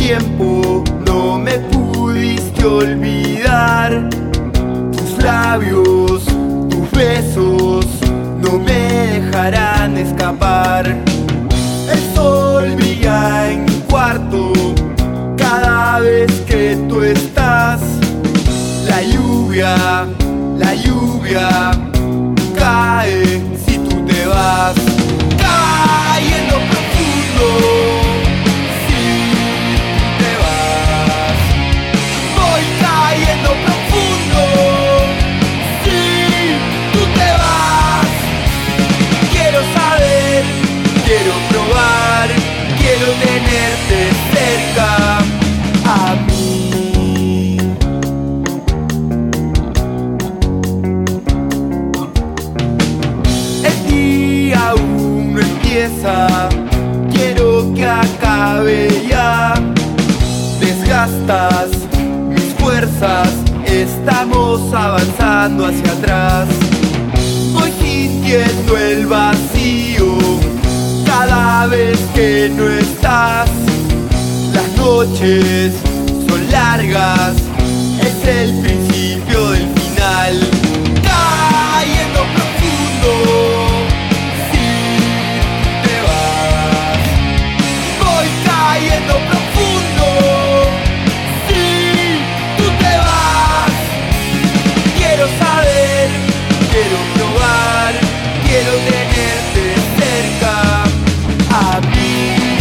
tiempo no me pudiste olvidar. Tus labios, tus besos no me dejarán escapar. El sol brilla en mi cuarto cada vez que tú estás. La lluvia cae si tú te vas. Cayendo profundo si tú te vas. Voy cayendo profundo si tú te vas. Quiero saber, quiero probar, quiero tenerte cerca a mí. El día aún no empieza, quiero que acabe ya. Desgastas mis fuerzas, estamos avanzando hacia atrás. Voy sintiendo el vacío cada vez que no estás. Las noches son largas, es el principio del final. Cayendo profundo si te vas. Voy cayendo profundo si tú te vas. Quiero saber, quiero probar, quiero tenerte cerca a mí.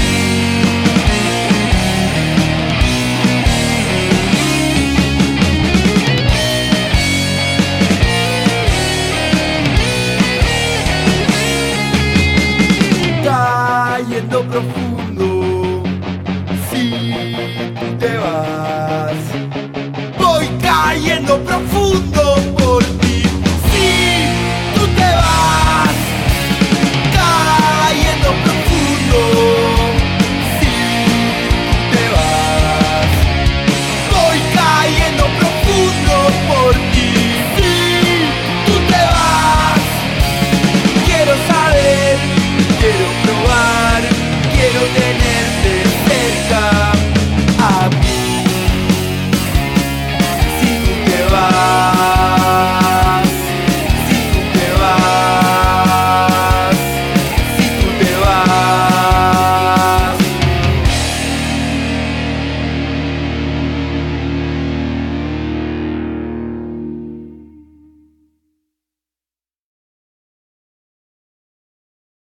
Cayendo profundo si tú te vas. Voy cayendo profundo por ti si tú te vas. Cayendo profundo si tú te vas. Voy cayendo profundo por ti si tú te vas. Quiero saber, quiero probar, quiero tener